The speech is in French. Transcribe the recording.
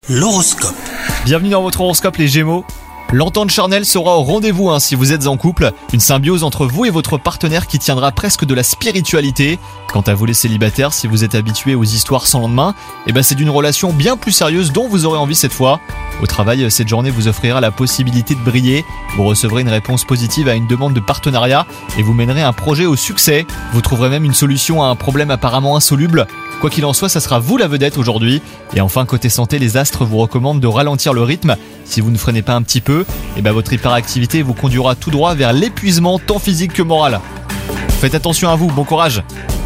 L'horoscope. Bienvenue dans votre horoscope les Gémeaux. L'entente charnelle sera au rendez-vous si vous êtes en couple. Une symbiose entre vous et votre partenaire qui tiendra presque de la spiritualité. Quant à vous les célibataires, si vous êtes habitués aux histoires sans lendemain, c'est d'une relation bien plus sérieuse dont vous aurez envie cette fois. Au travail, cette journée vous offrira la possibilité de briller. Vous recevrez une réponse positive à une demande de partenariat et vous mènerez un projet au succès. Vous trouverez même une solution à un problème apparemment insoluble. Quoi qu'il en soit, ça sera vous la vedette aujourd'hui. Et enfin, côté santé, les astres vous recommandent de ralentir le rythme. Si vous ne freinez pas un petit peu, votre hyperactivité vous conduira tout droit vers l'épuisement tant physique que moral. Faites attention à vous, bon courage.